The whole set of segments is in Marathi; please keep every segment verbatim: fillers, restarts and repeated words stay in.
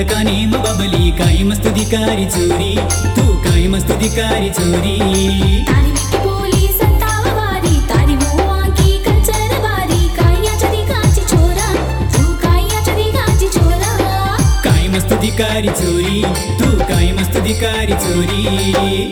फुलकाने म बबली काय मस्त धिकारी चोरी तू काय मस्त धिकारी चोरी तारी मिठी बोली सताव वारी तारी मुआ की कंचन बारी काया चरी काची छोरा तू काया चरी काची छोरा काय मस्त धिकारी चोरी तू काय मस्त धिकारी चोरी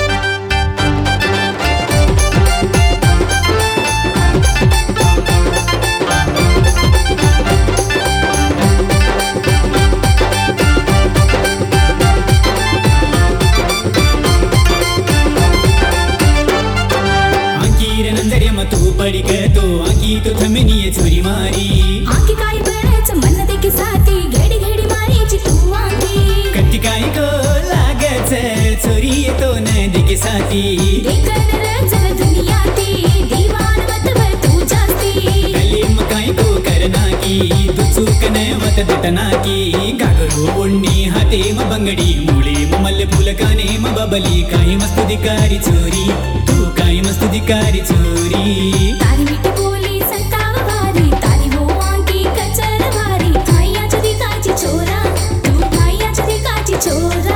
तू पड़ी के तो आंकी तो थमनी चोरी मारी आंकी काय बळच मन देखी साथी घेडी घेडी मारीची तू आंकी कट्टी काय को लागच चोरी तो न देखी साथी देखन रजर दुनिया ती दीवान मतवर तू जास्ती गली मकाई को करना की तू चूकन मत दटना की गागरो ओढणी हाते म बंगडी मुळे म मल्ले फुलकाने म बबली काही मस्त धिकारी चोरी तू काही मस्त धिकारी चोरी तारी मिठी बोली सताव वारी तारी मुआ की कंचन बारी काया चरी काची छोरा तू काया चरी काची छोरा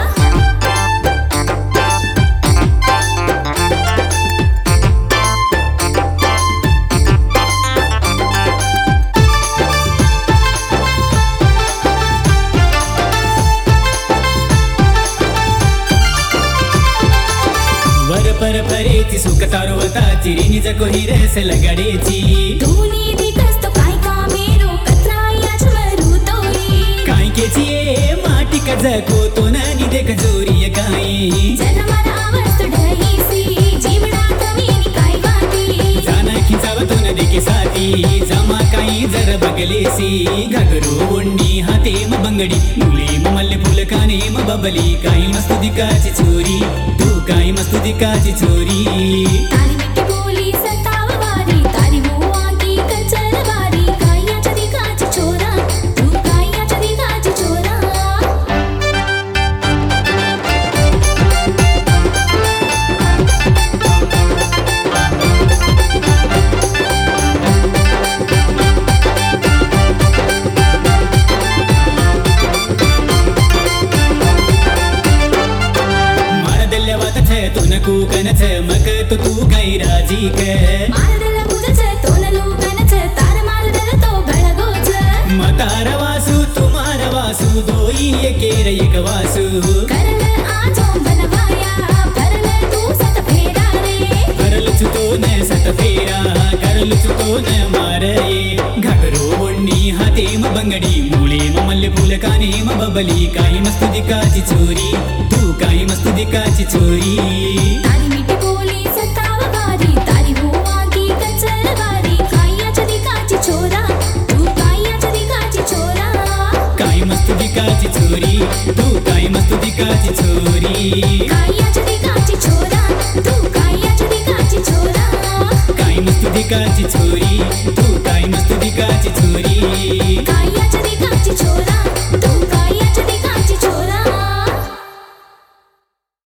वर पर परेची सुख तारवता चिरी निज कोही रेस लगाडेची तूनी दिकस तो काय का मेरो कत्राया चमरू तोई काय केची ए माटी कज को तो नानी देख जोरी काय जन्मन अवस्थ ढईसी जीवना कमीनी काय वाती जाना खिचाव तो न देखे साथी जमा काही जर बगलेसी घगरो ओढणी हाते म बंगडी मुळे म मल्ले फुलकाने म बबली काही मस्त धिकाची चोरी तू काही मस्त धिकाची चोरी तारी मिठी बोली सताव वारी तारी मुआ की कंचन बारी काया चरी काची छोरा तू काया चरी काची छोरा कूकनच मग तो तू काही राजी क मारदल मुजच तोनलू कनच तार मारदल तो बेळगोच मतार वासू तुमार वासू दोई एकेर एक वासू करल आजो बनवाया करल तू सत फेरा रे करल चुतो न सत फेरा करल चुतो न मारे घगरो ओढणी हाते म बंगडी मुळे म मल्ले फुलकाने म बबली काही मस्त धिकाची चोरी तू काही मस्त धिकाची चोरी तारी मिठी बोली सताव वारी तारी मुआ की कंचन बारी काया चरी काची छोरा तू काया चरी काची छोरा काही मस्त धिकाची चोरी तू काही मस्त धिकाची चोरी काया चरी काची छोरा तू काया चरी काची छोरा काही मस्त धिकाची चोरी